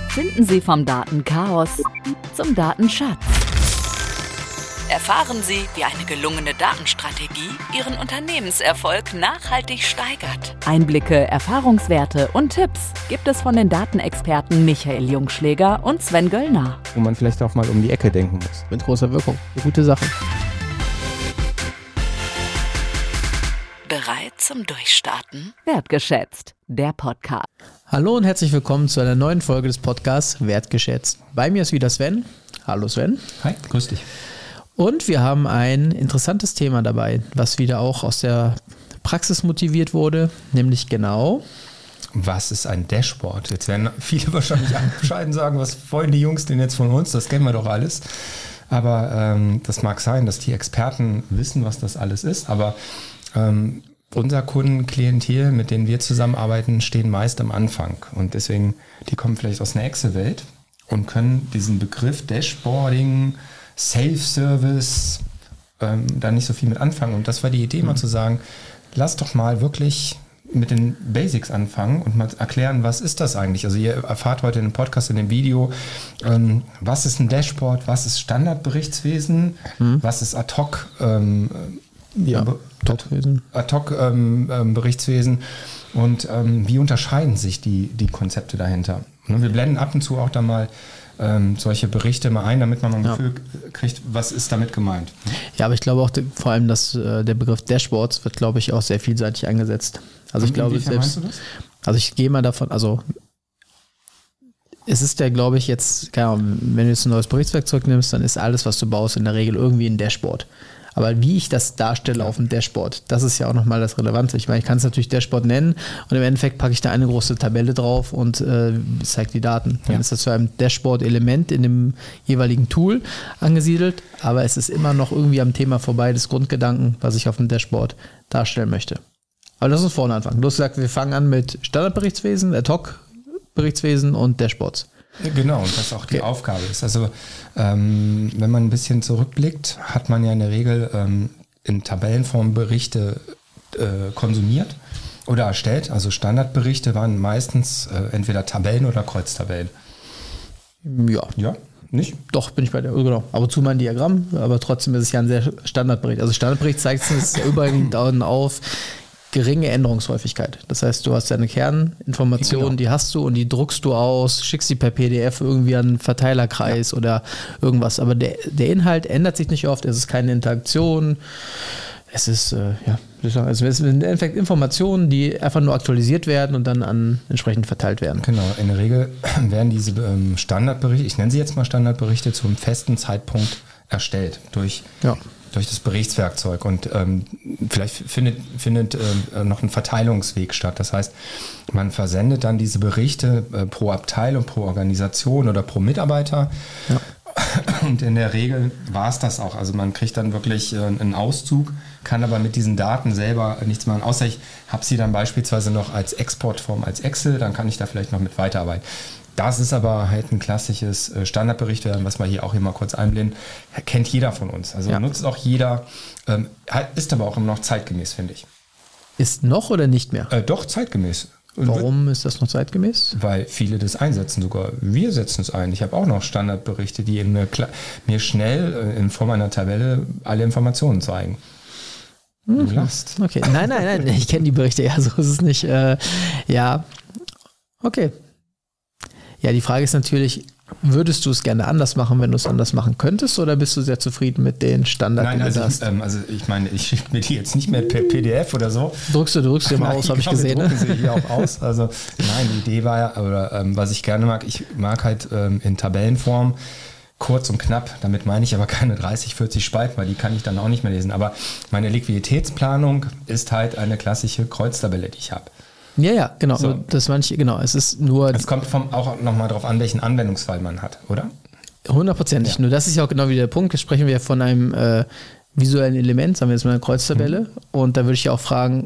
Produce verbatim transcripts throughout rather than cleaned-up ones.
Finden Sie vom Datenchaos zum Datenschatz. Erfahren Sie, wie eine gelungene Datenstrategie Ihren Unternehmenserfolg nachhaltig steigert. Einblicke, Erfahrungswerte und Tipps gibt es von den Datenexperten Michael Jungschläger und Sven Göllner. Wo man vielleicht auch mal um die Ecke denken muss. Mit großer Wirkung. Eine gute Sache. Bereit zum Durchstarten? Wertgeschätzt, der Podcast. Hallo und herzlich willkommen zu einer neuen Folge des Podcasts Wertgeschätzt. Bei mir ist wieder Sven. Hallo Sven. Hi, grüß dich. Und wir haben ein interessantes Thema dabei, was wieder auch aus der Praxis motiviert wurde, nämlich genau... Was ist ein Dashboard? Jetzt werden viele wahrscheinlich abscheiden sagen, was wollen die Jungs denn jetzt von uns? Das kennen wir doch alles. Aber ähm, das mag sein, dass die Experten wissen, was das alles ist. Aber ähm, unser Kundenklientel, mit denen wir zusammenarbeiten, stehen meist am Anfang. Und deswegen, die kommen vielleicht aus einer Excel-Welt und können diesen Begriff Dashboarding, Self-Service, ähm, da nicht so viel mit anfangen. Und das war die Idee, mal zu sagen, lass doch mal wirklich mit den Basics anfangen und mal erklären, was ist das eigentlich? Also ihr erfahrt heute in dem Podcast, in dem Video, ähm, was ist ein Dashboard, was ist Standardberichtswesen, hm. was ist Ad-Hoc ähm, ja, Ad-Hoc Ad-Hoc ähm, ähm, Berichtswesen und ähm, wie unterscheiden sich die, die Konzepte dahinter? Und wir blenden ab und zu auch da mal ähm, solche Berichte mal ein, damit man ein ja. Gefühl kriegt, was ist damit gemeint. Ja, aber ich glaube auch de, vor allem, dass äh, der Begriff Dashboards wird, glaube ich, auch sehr vielseitig eingesetzt. Also ich glaube selbst, du das? Also ich gehe mal davon, also es ist ja, glaube ich, jetzt, keine Ahnung, wenn du jetzt ein neues Berichtswerkzeug nimmst, dann ist alles, was du baust, in der Regel irgendwie ein Dashboard. Aber wie ich das darstelle auf dem Dashboard, das ist ja auch nochmal das Relevante. Ich meine, ich kann es natürlich Dashboard nennen und im Endeffekt packe ich da eine große Tabelle drauf und äh, zeige die Daten. Dann ja. ist das zu einem Dashboard-Element in dem jeweiligen Tool angesiedelt, aber es ist immer noch irgendwie am Thema vorbei des Grundgedanken, was ich auf dem Dashboard darstellen möchte. Aber lass uns vorne anfangen. Du hast gesagt, wir fangen an mit Standardberichtswesen, Ad-Hoc-Berichtswesen und Dashboards. Genau, und was auch die okay. Aufgabe ist. Also ähm, wenn man ein bisschen zurückblickt, hat man ja in der Regel ähm, in Tabellenform Berichte äh, konsumiert oder erstellt. Also Standardberichte waren meistens äh, entweder Tabellen oder Kreuztabellen. Ja. Ja, nicht? Doch, bin ich bei der, genau. Aber zu mein Diagramm, aber trotzdem ist es ja ein sehr Standardbericht. Also Standardbericht zeigt es überwiegend auf geringe Änderungshäufigkeit. Das heißt, du hast deine Kerninformationen, genau. die hast du und die druckst du aus, schickst die per P D F irgendwie an einen Verteilerkreis ja. oder irgendwas. Aber der, der Inhalt ändert sich nicht oft, es ist keine Interaktion. Es ist, äh, ja, also es sind im Endeffekt Informationen, die einfach nur aktualisiert werden und dann an entsprechend verteilt werden. Genau, in der Regel werden diese ähm, Standardberichte, ich nenne sie jetzt mal Standardberichte, zum festen Zeitpunkt erstellt durch ja. durch das Berichtswerkzeug und ähm, vielleicht findet, findet äh, noch ein Verteilungsweg statt. Das heißt, man versendet dann diese Berichte äh, pro Abteilung, pro Organisation oder pro Mitarbeiter. Ja. Und in der Regel war es das auch. Also man kriegt dann wirklich äh, einen Auszug, kann aber mit diesen Daten selber nichts machen, außer ich habe sie dann beispielsweise noch als Exportform, als Excel, dann kann ich da vielleicht noch mit weiterarbeiten. Das ist aber halt ein klassisches Standardbericht, was wir hier auch immer kurz einblenden. Kennt jeder von uns. Also ja. nutzt auch jeder. Ähm, ist aber auch immer noch zeitgemäß, finde ich. Ist noch oder nicht mehr? Äh, doch, zeitgemäß. Und warum ist das noch zeitgemäß? Weil viele das einsetzen sogar. Wir setzen es ein. Ich habe auch noch Standardberichte, die mir, mir schnell äh, in Form einer Tabelle alle Informationen zeigen. Mhm. Du lachst. Okay, nein, nein, nein. Ich kenne die Berichte. Ja, so ist es nicht. Äh, ja, okay. Ja, die Frage ist natürlich, würdest du es gerne anders machen, wenn du es anders machen könntest, oder bist du sehr zufrieden mit den Standards, die du also, hast? Ähm, also ich meine, ich schicke mir die jetzt nicht mehr per P D F oder so. Druckst du, druckst du immer aus, habe ich gesehen. Wir drucken sie hier auch aus. Also nein, die Idee war ja, oder ähm, was ich gerne mag, ich mag halt ähm, in Tabellenform kurz und knapp, damit meine ich aber keine dreißig, vierzig Spalten, weil die kann ich dann auch nicht mehr lesen. Aber meine Liquiditätsplanung ist halt eine klassische Kreuztabelle, die ich habe. Ja, ja, genau. So. Das manche, genau. Es ist nur. Es kommt vom, auch nochmal drauf an, welchen Anwendungsfall man hat, oder? Hundertprozentig. Ja. Nur das ist ja auch genau wieder der Punkt. Jetzt sprechen wir von einem äh, visuellen Element, sagen wir jetzt mal eine Kreuztabelle. Mhm. Und da würde ich ja auch fragen,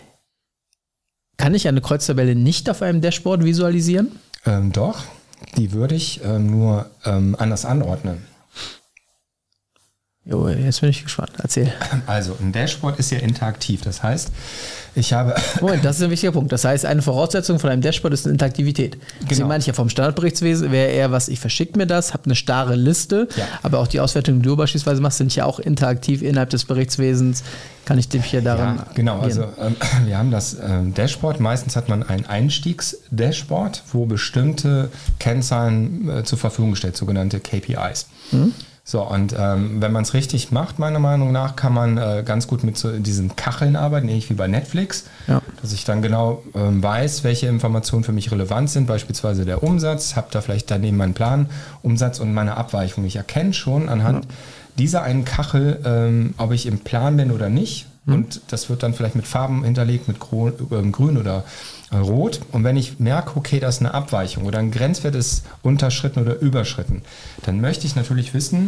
kann ich eine Kreuztabelle nicht auf einem Dashboard visualisieren? Ähm, doch, die würde ich ähm, nur ähm, anders anordnen. Jo, jetzt bin ich gespannt. Erzähl. Also, ein Dashboard ist ja interaktiv. Das heißt, ich habe... Moment, das ist ein wichtiger Punkt. Das heißt, eine Voraussetzung von einem Dashboard ist eine Interaktivität. Genau. Deswegen meine ich ja, vom Standardberichtswesen wäre eher was, ich verschicke mir das, habe eine starre Liste, ja. aber auch die Auswertung, die du beispielsweise machst, sind ja auch interaktiv innerhalb des Berichtswesens. Kann ich dich hier daran... Ja, genau. Also, ähm, wir haben das ähm, Dashboard. Meistens hat man ein Einstiegs-Dashboard, wo bestimmte Kennzahlen äh, zur Verfügung gestellt, sogenannte K P Is. Mhm. So, und ähm, wenn man es richtig macht, meiner Meinung nach, kann man äh, ganz gut mit so diesen Kacheln arbeiten, ähnlich wie bei Netflix, ja. dass ich dann genau ähm, weiß, welche Informationen für mich relevant sind, beispielsweise der Umsatz, habe da vielleicht daneben meinen Plan, Umsatz und meine Abweichung. Ich erkenne schon anhand ja. dieser einen Kachel, ähm, ob ich im Plan bin oder nicht. Mhm. Und das wird dann vielleicht mit Farben hinterlegt, mit Grün, äh, Grün oder äh, Rot. Und wenn ich merke, okay, das ist eine Abweichung oder ein Grenzwert ist unterschritten oder überschritten, dann möchte ich natürlich wissen,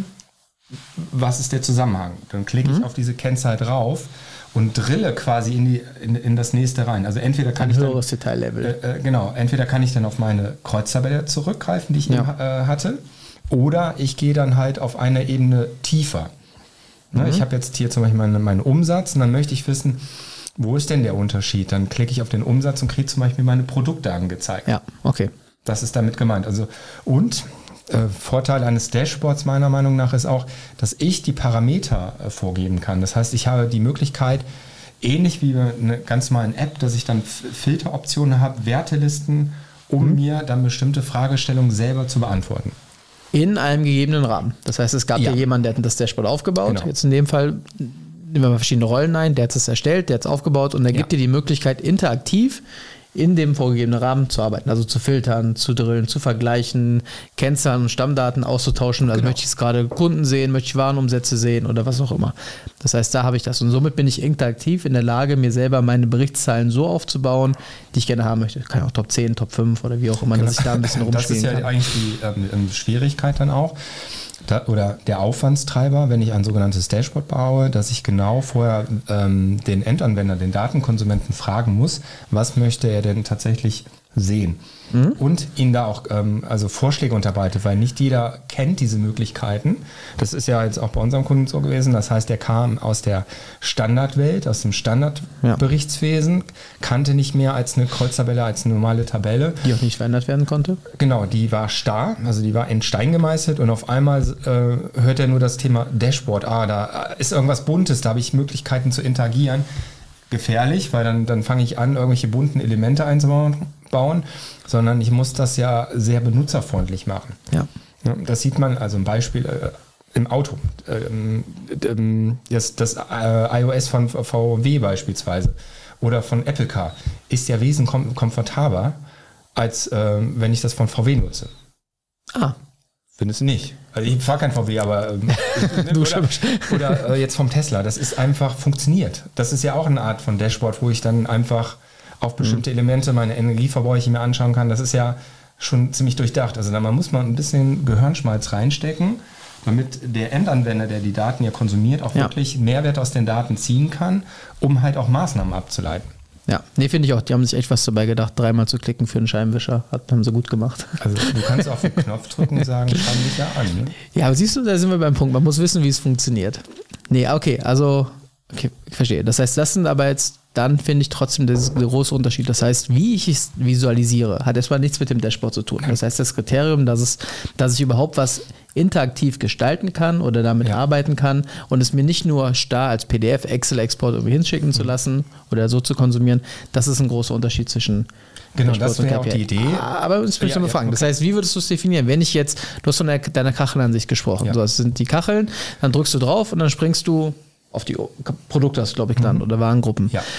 was ist der Zusammenhang. Dann klicke ich mhm. auf diese Kennzahl drauf und drille quasi in, die, in, in das nächste rein. Also entweder kann ein ich höheres dann, Detaillevel. Äh, genau, entweder kann ich dann auf meine Kreuztabelle zurückgreifen, die ich ja. eben, äh, hatte, oder ich gehe dann halt auf eine Ebene tiefer. Ne, mhm. Ich habe jetzt hier zum Beispiel meinen, meinen Umsatz und dann möchte ich wissen, wo ist denn der Unterschied? Dann klicke ich auf den Umsatz und kriege zum Beispiel meine Produkte angezeigt. Ja, okay. Das ist damit gemeint. Also, und äh, Vorteil eines Dashboards meiner Meinung nach ist auch, dass ich die Parameter äh, vorgeben kann. Das heißt, ich habe die Möglichkeit, ähnlich wie eine ganz normale App, dass ich dann Filteroptionen habe, Wertelisten, um mhm. mir dann bestimmte Fragestellungen selber zu beantworten. In einem gegebenen Rahmen. Das heißt, es gab ja, ja jemanden, der hat das Dashboard aufgebaut. Genau. Jetzt in dem Fall nehmen wir mal verschiedene Rollen ein. Der hat es erstellt, der hat es aufgebaut und der ja. gibt dir die Möglichkeit, interaktiv in dem vorgegebenen Rahmen zu arbeiten. Also zu filtern, zu drillen, zu vergleichen, Kennzahlen und Stammdaten auszutauschen. Also genau. möchte ich es gerade Kunden sehen, möchte ich Warenumsätze sehen oder was auch immer. Das heißt, da habe ich das. Und somit bin ich interaktiv in der Lage, mir selber meine Berichtszahlen so aufzubauen, die ich gerne haben möchte. Kann auch Top zehn, Top fünf oder wie auch immer, genau. dass ich da ein bisschen rumspielen kann. Das ist ja kann. eigentlich die ähm, Schwierigkeit dann auch. Da, oder der Aufwandstreiber, wenn ich ein sogenanntes Dashboard baue, dass ich genau vorher ähm, den Endanwender, den Datenkonsumenten fragen muss, was möchte er denn tatsächlich sehen. Mhm. Und ihn da auch ähm, also Vorschläge unterbreitet, weil nicht jeder kennt diese Möglichkeiten. Das ist ja jetzt auch bei unserem Kunden so gewesen. Das heißt, er kam aus der Standardwelt, aus dem Standardberichtswesen, ja. kannte nicht mehr als eine Kreuztabelle, als eine normale Tabelle. Die auch nicht verändert werden konnte? Genau, die war starr, also die war in Stein gemeißelt und auf einmal äh, hört er nur das Thema Dashboard. Ah, da ist irgendwas Buntes, da habe ich Möglichkeiten zu interagieren. Gefährlich, weil dann, dann fange ich an, irgendwelche bunten Elemente einzubauen, bauen, sondern ich muss das ja sehr benutzerfreundlich machen. Ja. Das sieht man, also ein Beispiel äh, im Auto. Ähm, ähm, das das äh, iOS von V W beispielsweise oder von Apple Car ist ja wesentlich kom- komfortabler, als äh, wenn ich das von V W nutze. Ah. Findest du nicht? Also ich fahre kein V W, aber ähm, du oder, oder äh, jetzt vom Tesla. Das ist einfach funktioniert. Das ist ja auch eine Art von Dashboard, wo ich dann einfach auf bestimmte mhm. Elemente meine Energieverbräuche mir anschauen kann. Das ist ja schon ziemlich durchdacht. Also da muss man ein bisschen Gehirnschmalz reinstecken, damit der Endanwender, der die Daten ja konsumiert, auch ja. wirklich Mehrwert aus den Daten ziehen kann, um halt auch Maßnahmen abzuleiten. Ja, nee, finde ich auch. Die haben sich echt was dabei gedacht, dreimal zu klicken für einen Scheibenwischer. Hat, haben sie gut gemacht. Also du kannst auf den Knopf drücken und sagen, schau dich ja an. Ne? Ja, aber siehst du, da sind wir beim Punkt. Man muss wissen, wie es funktioniert. Nee, okay, also, okay, ich verstehe. Das heißt, das sind aber jetzt, dann finde ich trotzdem der große Unterschied. Das heißt, wie ich es visualisiere, hat erstmal nichts mit dem Dashboard zu tun. Das heißt, das Kriterium, dass, es, dass ich überhaupt was interaktiv gestalten kann oder damit ja. arbeiten kann und es mir nicht nur starr als P D F, Excel-Export irgendwie hinschicken mhm. zu lassen oder so zu konsumieren, das ist ein großer Unterschied zwischen Genau, das wäre auch die Idee. Aber uns müssen wir ja, fragen. Ja, okay. Das heißt, wie würdest du es definieren? Wenn ich jetzt, du hast von der, deiner Kachelansicht gesprochen, ja. so, das sind die Kacheln, dann drückst du drauf und dann springst du auf die Produkte, das glaube ich dann, mhm. oder Warengruppen. Ja.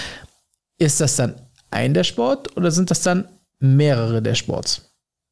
Ist das dann ein Dashboard oder sind das dann mehrere Dashboards?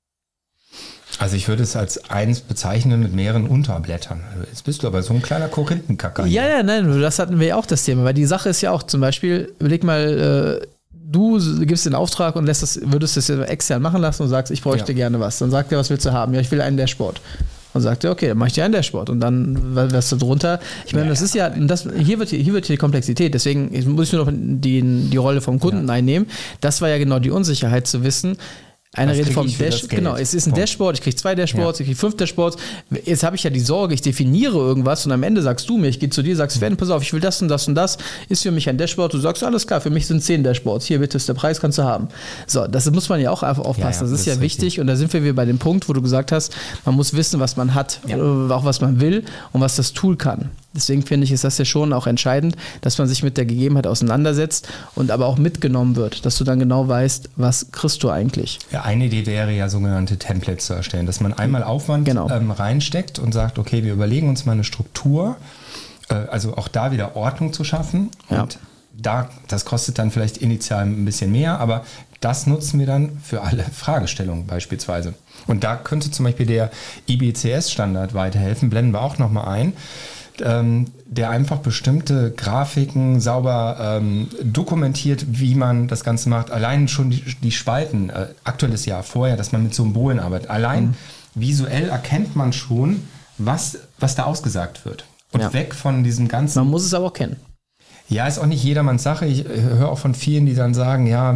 Also ich würde es als eins bezeichnen mit mehreren Unterblättern. Jetzt bist du aber so ein kleiner Korinthenkacker. Ja, ja, nein, das hatten wir ja auch das Thema, weil die Sache ist ja auch zum Beispiel, überleg mal, äh, du gibst den Auftrag und lässt das, würdest es extern machen lassen und sagst, ich bräuchte ja. gerne was. Dann sagt er, was willst du haben? Ja, ich will einen Dashboard. Und sagt er, okay, dann mache ich dir ein Dashboard. Und dann, was da drunter? Ich meine, ja, das ist ja, das, hier wird hier wird hier die Komplexität. Deswegen muss ich nur noch die, die Rolle vom Kunden ja. einnehmen. Das war ja genau die Unsicherheit zu wissen, Einer redet vom Dash, genau, es ist ein Dashboard, ich kriege zwei Dashboards, ja. ich kriege fünf Dashboards. Jetzt habe ich ja die Sorge, ich definiere irgendwas und am Ende sagst du mir, ich gehe zu dir, sagst, Sven, pass auf, ich will das und das und das, ist für mich ein Dashboard, du sagst, alles klar, für mich sind zehn Dashboards, hier bitte ist der Preis, kannst du haben. So, das muss man ja auch einfach aufpassen, ja, ja, das ist das ja ist wichtig richtig. Und da sind wir wieder bei dem Punkt, wo du gesagt hast, man muss wissen, was man hat, ja. auch was man will und was das Tool kann. Deswegen finde ich, ist das ja schon auch entscheidend, dass man sich mit der Gegebenheit auseinandersetzt und aber auch mitgenommen wird, dass du dann genau weißt, was kriegst du eigentlich. Ja, eine Idee wäre ja, sogenannte Templates zu erstellen, dass man einmal Aufwand genau. ähm, reinsteckt und sagt, okay, wir überlegen uns mal eine Struktur, äh, also auch da wieder Ordnung zu schaffen ja. und da, das kostet dann vielleicht initial ein bisschen mehr, aber das nutzen wir dann für alle Fragestellungen beispielsweise. Und da könnte zum Beispiel der I B C S-Standard weiterhelfen, blenden wir auch nochmal ein, ähm, der einfach bestimmte Grafiken sauber ähm, dokumentiert, wie man das Ganze macht. Allein schon die, die Spalten, äh, aktuelles Jahr vorher, dass man mit Symbolen arbeitet. Allein mhm. visuell erkennt man schon, was, was da ausgesagt wird. Und ja. weg von diesem ganzen... Man muss es aber auch kennen. Ja, ist auch nicht jedermanns Sache. Ich höre auch von vielen, die dann sagen, ja...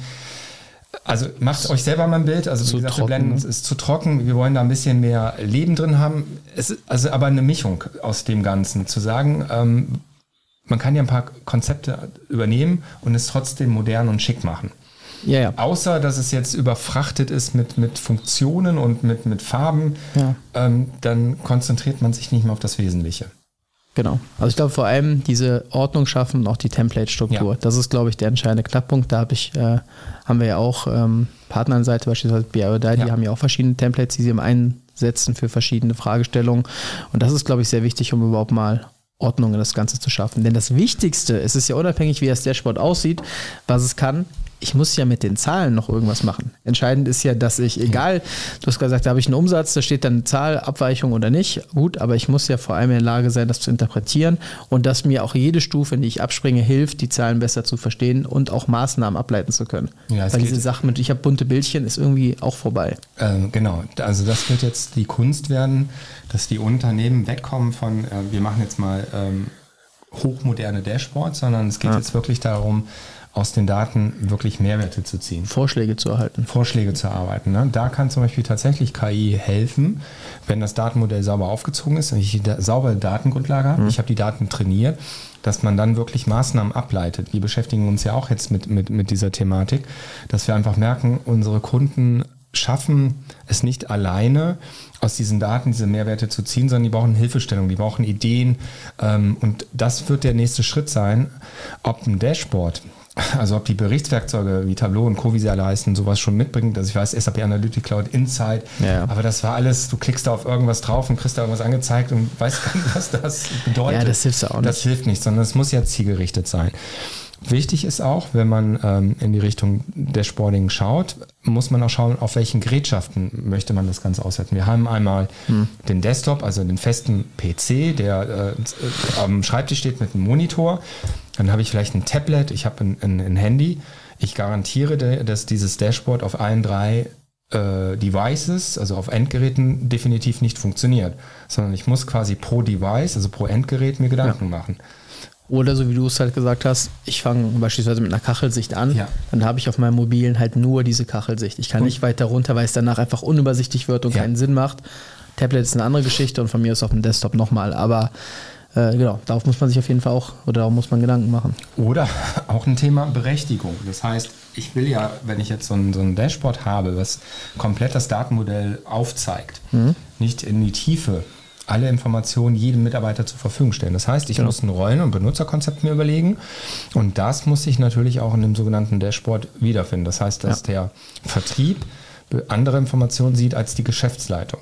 Also macht euch selber mal ein Bild, also wie gesagt, wir blenden uns, ist zu trocken, wir wollen da ein bisschen mehr Leben drin haben. Es ist also aber eine Mischung aus dem Ganzen, zu sagen, ähm, man kann ja ein paar Konzepte übernehmen und es trotzdem modern und schick machen. Ja, ja. Außer, dass es jetzt überfrachtet ist mit, mit Funktionen und mit, mit Farben, ja. ähm, dann konzentriert man sich nicht mehr auf das Wesentliche. Genau. Also ich glaube vor allem diese Ordnung schaffen und auch die Template-Struktur. Ja. Das ist, glaube ich, der entscheidende Knackpunkt. Da habe ich, äh, haben wir ja auch ähm, Partner an der Seite, beispielsweise B I O D I, ja. die haben ja auch verschiedene Templates, die sie im einsetzen für verschiedene Fragestellungen. Und das ist, glaube ich, sehr wichtig, um überhaupt mal Ordnung in das Ganze zu schaffen. Denn das Wichtigste, es ist ja unabhängig, wie das Dashboard aussieht, was es kann, ich muss ja mit den Zahlen noch irgendwas machen. Entscheidend ist ja, dass ich, egal, du hast gesagt, da habe ich einen Umsatz, da steht dann eine Zahl, Abweichung oder nicht. Gut, aber ich muss ja vor allem in der Lage sein, das zu interpretieren und dass mir auch jede Stufe, in die ich abspringe, hilft, die Zahlen besser zu verstehen und auch Maßnahmen ableiten zu können. Ja, weil diese Sache mit, ich habe bunte Bildchen, ist irgendwie auch vorbei. Ähm, genau, also das wird jetzt die Kunst werden, dass die Unternehmen wegkommen von, äh, wir machen jetzt mal ähm, hochmoderne Dashboards, sondern es geht ja. jetzt wirklich darum, aus den Daten wirklich Mehrwerte zu ziehen. Vorschläge zu erhalten. Vorschläge zu erarbeiten. Ne? Da kann zum Beispiel tatsächlich K I helfen, wenn das Datenmodell sauber aufgezogen ist, wenn ich eine saubere Datengrundlage habe, mhm. ich habe die Daten trainiert, dass man dann wirklich Maßnahmen ableitet. Wir beschäftigen uns ja auch jetzt mit, mit, mit dieser Thematik, dass wir einfach merken, unsere Kunden schaffen es nicht alleine, aus diesen Daten diese Mehrwerte zu ziehen, sondern die brauchen Hilfestellung, die brauchen Ideen. Ähm, und das wird der nächste Schritt sein, ob ein Dashboard, also ob die Berichtswerkzeuge wie Tableau und Co., wie sie alle heißen, sowas schon mitbringt. Also ich weiß, S A P Analytics Cloud Insight, ja. aber das war alles, du klickst da auf irgendwas drauf und kriegst da irgendwas angezeigt und weißt gar nicht, was das bedeutet. Ja, das hilft auch nicht. Das hilft nicht, sondern es muss ja zielgerichtet sein. Wichtig ist auch, wenn man ähm, in die Richtung Dashboarding schaut, muss man auch schauen, auf welchen Gerätschaften möchte man das Ganze auswerten. Wir haben einmal hm. den Desktop, also den festen P C, der äh, am Schreibtisch steht mit einem Monitor. Dann habe ich vielleicht ein Tablet, ich habe ein, ein, ein Handy. Ich garantiere, dass dieses Dashboard auf allen drei äh, Devices, also auf Endgeräten, definitiv nicht funktioniert. Sondern ich muss quasi pro Device, also pro Endgerät, mir Gedanken ja. machen. Oder so wie du es halt gesagt hast, ich fange beispielsweise mit einer Kachelsicht an, ja. dann habe ich auf meinem Mobilen halt nur diese Kachelsicht. Ich kann und? nicht weiter runter, weil es danach einfach unübersichtlich wird und ja. keinen Sinn macht. Tablet ist eine andere Geschichte und von mir ist auf dem Desktop nochmal, aber äh, genau, darauf muss man sich auf jeden Fall auch, oder darauf muss man Gedanken machen. Oder auch ein Thema Berechtigung. Das heißt, ich will ja, wenn ich jetzt so ein, so ein Dashboard habe, was komplett das Datenmodell aufzeigt, mhm. nicht in die Tiefe alle Informationen jedem Mitarbeiter zur Verfügung stellen. Das heißt, ich genau. muss ein Rollen- und Benutzerkonzept mir überlegen und das muss ich natürlich auch in dem sogenannten Dashboard wiederfinden. Das heißt, dass ja. der Vertrieb andere Informationen sieht als die Geschäftsleitung.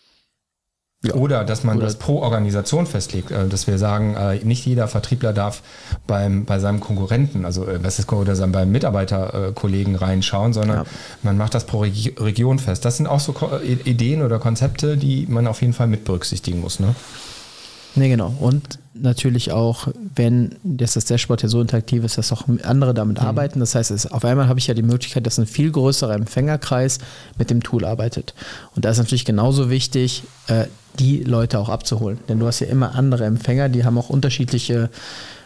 Ja. Oder dass man Oder das pro Organisation festlegt, dass wir sagen, nicht jeder Vertriebler darf beim, bei seinem Konkurrenten, also was ist, oder beim Mitarbeiterkollegen reinschauen, sondern ja. man macht das pro Region fest. Das sind auch so Ideen oder Konzepte, die man auf jeden Fall mit berücksichtigen muss. Ne? Ne, genau. Und natürlich auch, wenn das, das Dashboard ja so interaktiv ist, dass auch andere damit mhm. arbeiten. Das heißt, es, auf einmal habe ich ja die Möglichkeit, dass ein viel größerer Empfängerkreis mit dem Tool arbeitet. Und da ist natürlich genauso wichtig, äh, die Leute auch abzuholen. Denn du hast ja immer andere Empfänger, die haben auch unterschiedliche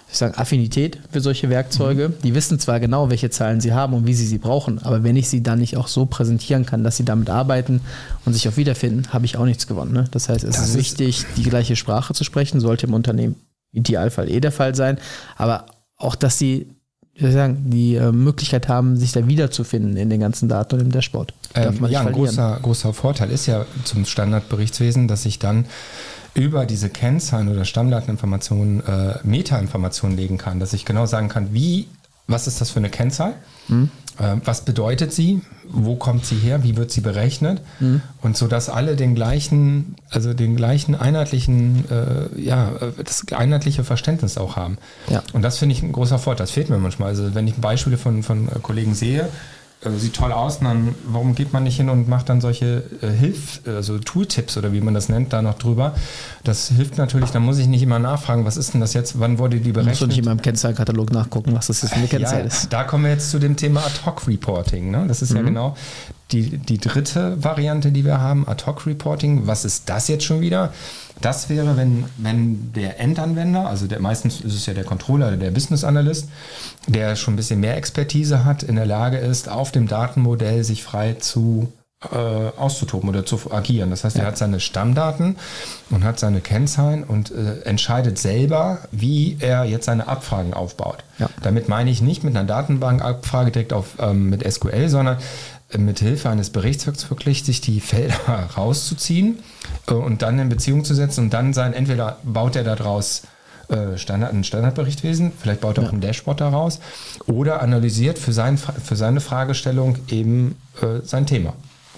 ich sage, Affinität für solche Werkzeuge. Mhm. Die wissen zwar genau, welche Zahlen sie haben und wie sie sie brauchen, aber wenn ich sie dann nicht auch so präsentieren kann, dass sie damit arbeiten und sich auch wiederfinden, habe ich auch nichts gewonnen. Ne? Das heißt, es das ist wichtig, die gleiche Sprache zu sprechen, sollte im Unternehmen im Idealfall eh der Fall sein, aber auch, dass sie wie soll ich sagen, die äh, Möglichkeit haben, sich da wiederzufinden in den ganzen Daten und im Dashboard. Ähm, ja, ein großer, großer Vorteil ist ja zum Standardberichtswesen, dass ich dann über diese Kennzahlen oder Stammdateninformationen äh, Metainformationen legen kann, dass ich genau sagen kann, wie, was ist das für eine Kennzahl? Mhm. Äh, was bedeutet sie? Wo kommt sie her? Wie wird sie berechnet? Mhm. Und so, dass alle den gleichen, also den gleichen einheitlichen, äh, ja, das einheitliche Verständnis auch haben. Ja. Und das finde ich ein großer Vorteil. Das fehlt mir manchmal. Also wenn ich Beispiele von, von Kollegen sehe, äh, sieht toll aus, und dann, warum geht man nicht hin und macht dann solche äh, Hilf, also Tooltips oder wie man das nennt, da noch drüber? Das hilft natürlich, da muss ich nicht immer nachfragen, was ist denn das jetzt, wann wurde die berechnet? Musst du nicht immer im Kennzahlenkatalog nachgucken, was das jetzt für eine Kennzahl ja, ist. Da kommen wir jetzt zu dem Thema Ad-Hoc-Reporting. Ne? Das ist mhm. ja genau die, die dritte Variante, die wir haben, Ad-Hoc-Reporting. Was ist das jetzt schon wieder? Das wäre, wenn, wenn der Endanwender, also der, meistens ist es ja der Controller oder der Business Analyst, der schon ein bisschen mehr Expertise hat, in der Lage ist, auf dem Datenmodell sich frei zu äh, auszutoben oder zu agieren. Das heißt, ja. er hat seine Stammdaten und hat seine Kennzahlen und äh, entscheidet selber, wie er jetzt seine Abfragen aufbaut. Ja. Damit meine ich nicht mit einer Datenbankabfrage direkt auf, ähm, mit S Q L, sondern mit Hilfe eines Berichtswerks wirklich sich die Felder rauszuziehen äh, und dann in Beziehung zu setzen und dann sein, entweder baut er daraus äh, Standard, ein Standardberichtwesen, vielleicht baut er ja. auch ein Dashboard daraus oder analysiert für, sein, für seine Fragestellung eben äh, sein Thema.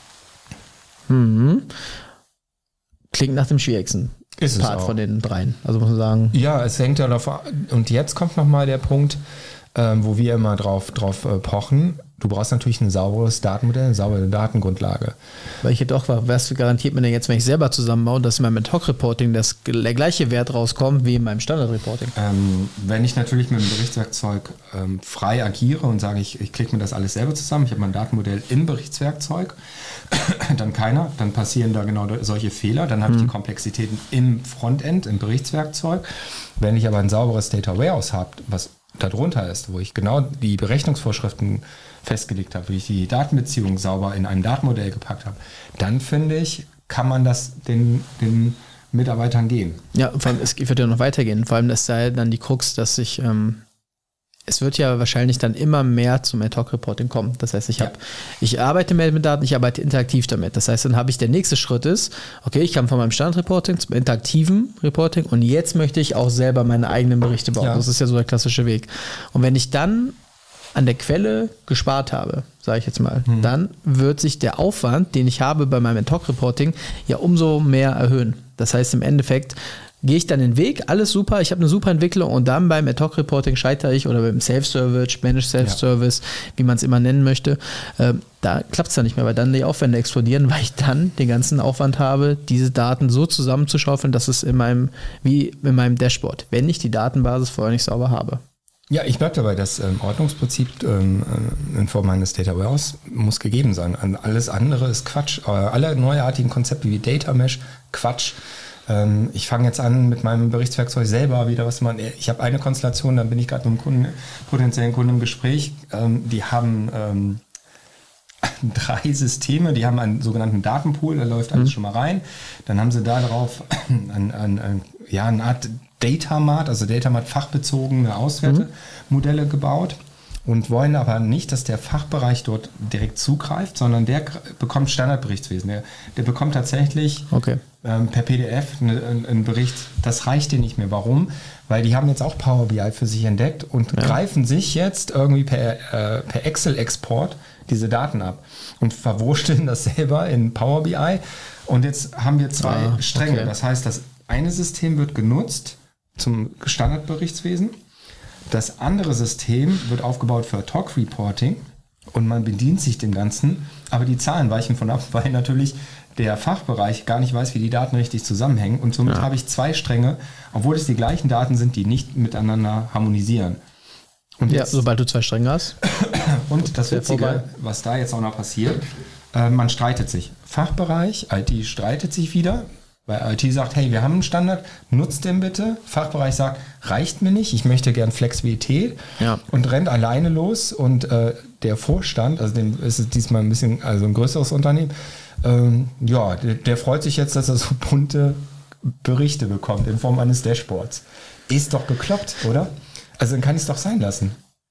Mhm. Klingt nach dem schwierigsten Ist Part von den dreien. Also muss man sagen. Ja, es hängt ja davon. Und jetzt kommt nochmal der Punkt, ähm, wo wir immer drauf, drauf äh, pochen. Du brauchst natürlich ein sauberes Datenmodell, eine saubere Datengrundlage. Weil ich doch war, was garantiert mir denn jetzt, wenn ich selber zusammenbaue, dass in meinem Ad-Hoc-Reporting das, der gleiche Wert rauskommt wie in meinem Standard-Reporting? Ähm, wenn ich natürlich mit dem Berichtswerkzeug ähm, frei agiere und sage, ich, ich klicke mir das alles selber zusammen, ich habe mein Datenmodell im Berichtswerkzeug, dann keiner, dann passieren da genau solche Fehler, dann habe ich mhm. die Komplexitäten im Frontend, im Berichtswerkzeug. Wenn ich aber ein sauberes Data Warehouse habe, was darunter ist, wo ich genau die Berechnungsvorschriften festgelegt habe, wie ich die Datenbeziehungen sauber in einem Datenmodell gepackt habe, dann finde ich, kann man das den, den Mitarbeitern geben. Ja, vor allem, es wird ja noch weitergehen. Vor allem, das sei dann die Krux, dass ich, ähm, es wird ja wahrscheinlich dann immer mehr zum Ad-Hoc-Reporting kommen. Das heißt, ich habe, ja. ich arbeite mehr mit Daten, ich arbeite interaktiv damit. Das heißt, dann habe ich, der nächste Schritt ist, okay, ich kam von meinem Standard-Reporting zum interaktiven Reporting und jetzt möchte ich auch selber meine eigenen Berichte bauen. Ja. Das ist ja so der klassische Weg. Und wenn ich dann an der Quelle gespart habe, sage ich jetzt mal, mhm. dann wird sich der Aufwand, den ich habe bei meinem Ad-Hoc-Reporting, ja umso mehr erhöhen. Das heißt, im Endeffekt gehe ich dann den Weg, alles super, ich habe eine super Entwicklung und dann beim Ad-Hoc-Reporting scheitere ich oder beim Self-Service, Managed Self-Service, ja. wie man es immer nennen möchte, äh, da klappt es dann nicht mehr, weil dann die Aufwände explodieren, weil ich dann den ganzen Aufwand habe, diese Daten so zusammenzuschaufeln, dass es in meinem, wie in meinem Dashboard, wenn ich die Datenbasis vorher nicht sauber habe. Ja, ich bleibe dabei, das ähm, Ordnungsprinzip ähm, in Form eines Data Warehouse muss gegeben sein. Alles andere ist Quatsch. Äh, alle neuartigen Konzepte wie Data Mesh, Quatsch. Ähm, ich fange jetzt an mit meinem Berichtswerkzeug selber wieder was man. Ich habe eine Konstellation, dann bin ich gerade mit einem Kunden, potenziellen Kunden im Gespräch. Ähm, die haben ähm, drei Systeme, die haben einen sogenannten Datenpool, da läuft alles mhm. schon mal rein. Dann haben sie da drauf ein, ein, ein, ja, eine Art Datamart, also Datamart fachbezogene Auswertemodelle mhm. gebaut und wollen aber nicht, dass der Fachbereich dort direkt zugreift, sondern der bekommt Standardberichtswesen. Der, der bekommt tatsächlich okay. ähm, per P D F einen eine Bericht, das reicht dir nicht mehr. Warum? Weil die haben jetzt auch Power B I für sich entdeckt und ja. greifen sich jetzt irgendwie per, äh, per Excel-Export diese Daten ab und verwursteln das selber in Power B I. Und jetzt haben wir zwei ah, Stränge. Okay. Das heißt, das eine System wird genutzt zum Standardberichtswesen. Das andere System wird aufgebaut für Ad-Hoc-Reporting und man bedient sich dem Ganzen, aber die Zahlen weichen von ab, weil natürlich der Fachbereich gar nicht weiß, wie die Daten richtig zusammenhängen und somit ja. habe ich zwei Stränge, obwohl es die gleichen Daten sind, die nicht miteinander harmonisieren. Und ja, jetzt, sobald du zwei Stränge hast. Und das Witzige, was da jetzt auch noch passiert, äh, man streitet sich. Fachbereich, I T streitet sich wieder, Weil I T sagt, hey, wir haben einen Standard, nutzt den bitte. Fachbereich sagt, reicht mir nicht, ich möchte gern Flexibilität ja. und rennt alleine los. Und äh, der Vorstand, also dem ist es diesmal ein bisschen, also ein größeres Unternehmen, ähm, ja, der, der freut sich jetzt, dass er so bunte Berichte bekommt in Form eines Dashboards. Ist doch bekloppt, oder? Also dann kann ich es doch sein lassen.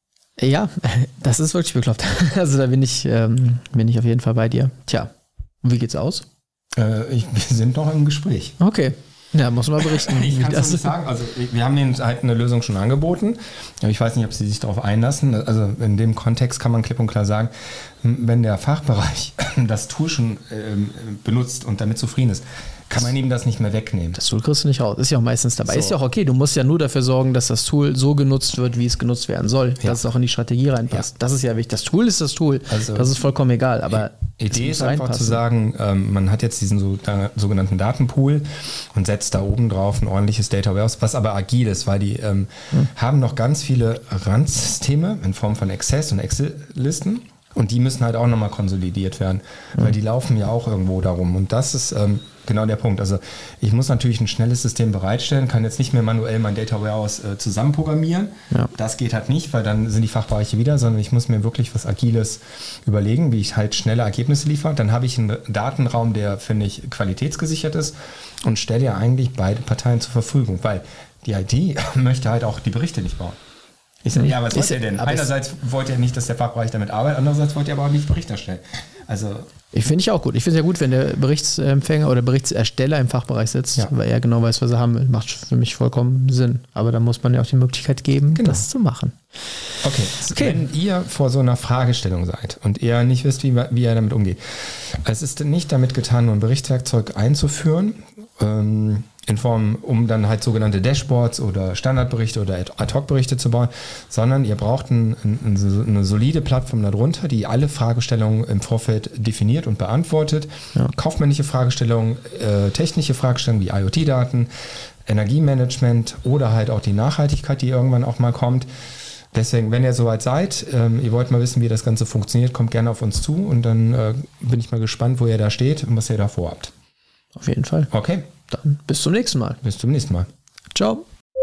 Ja, das ist wirklich bekloppt. Also da bin ich, ähm, bin ich auf jeden Fall bei dir. Tja, und wie geht's aus? Äh, ich, wir sind noch im Gespräch. Okay. Ja, muss man berichten. Ich kann es nicht sagen. Also wir haben denen halt eine Lösung schon angeboten. Aber ich weiß nicht, ob sie sich darauf einlassen. Also in dem Kontext kann man klipp und klar sagen, wenn der Fachbereich das Tool schon ähm, benutzt und damit zufrieden ist, kann man ihm das nicht mehr wegnehmen. Das Tool kriegst du nicht raus. Ist ja auch meistens dabei. So. Ist ja auch okay. Du musst ja nur dafür sorgen, dass das Tool so genutzt wird, wie es genutzt werden soll. Ja. Dass es auch in die Strategie reinpasst. Ja. Das ist ja wichtig. Das Tool ist das Tool. Also das ist vollkommen egal. Aber die Idee ist einfach zu sagen, ähm, man hat jetzt diesen so, da, sogenannten Datenpool und setzt da oben drauf ein ordentliches Data Warehouse, was aber agil ist, weil die ähm, hm. haben noch ganz viele Randsysteme in Form von Access- und Excel-Listen. Und die müssen halt auch nochmal konsolidiert werden, weil die laufen ja auch irgendwo darum. Und das ist ähm, genau der Punkt. Also ich muss natürlich ein schnelles System bereitstellen, kann jetzt nicht mehr manuell mein Data Warehouse äh, zusammenprogrammieren. Ja. Das geht halt nicht, weil dann sind die Fachbereiche wieder, sondern ich muss mir wirklich was Agiles überlegen, wie ich halt schnelle Ergebnisse liefere. Dann habe ich einen Datenraum, der, finde ich, qualitätsgesichert ist und stelle ja eigentlich beide Parteien zur Verfügung, weil die I T möchte halt auch die Berichte nicht bauen. Ich sage, ja, was wollt ihr denn? Einerseits wollt ihr nicht, dass der Fachbereich damit arbeitet, andererseits wollt ihr aber auch nicht Bericht erstellen. Also ich finde ich auch gut. Ich finde es ja gut, wenn der Berichtsempfänger oder Berichtsersteller im Fachbereich sitzt, ja. weil er genau weiß, was er haben will. Macht für mich vollkommen Sinn. Aber da muss man ja auch die Möglichkeit geben, genau. das zu machen. Okay. okay, wenn ihr vor so einer Fragestellung seid und ihr nicht wisst, wie, wie ihr damit umgeht. Es ist nicht damit getan, nur ein Berichtswerkzeug einzuführen, ähm, in Form, um dann halt sogenannte Dashboards oder Standardberichte oder Ad-Hoc-Berichte zu bauen, sondern ihr braucht ein, ein, eine solide Plattform darunter, die alle Fragestellungen im Vorfeld definiert und beantwortet. Ja. Kaufmännische Fragestellungen, äh, technische Fragestellungen wie IoT-Daten, Energiemanagement oder halt auch die Nachhaltigkeit, die irgendwann auch mal kommt. Deswegen, wenn ihr soweit seid, ähm, ihr wollt mal wissen, wie das Ganze funktioniert, kommt gerne auf uns zu und dann äh, bin ich mal gespannt, wo ihr da steht und was ihr da vorhabt. Auf jeden Fall. Okay. Dann bis zum nächsten Mal. Bis zum nächsten Mal. Ciao.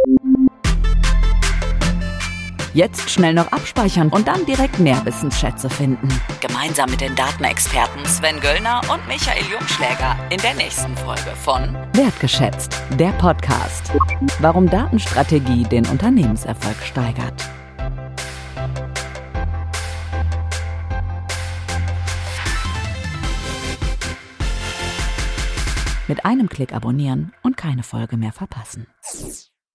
Jetzt schnell noch abspeichern und dann direkt mehr Wissensschätze finden. Gemeinsam mit den Datenexperten Sven Göllner und Michael Jungschläger in der nächsten Folge von Wertgeschätzt, der Podcast. Warum Datenstrategie den Unternehmenserfolg steigert. Mit einem Klick abonnieren und keine Folge mehr verpassen.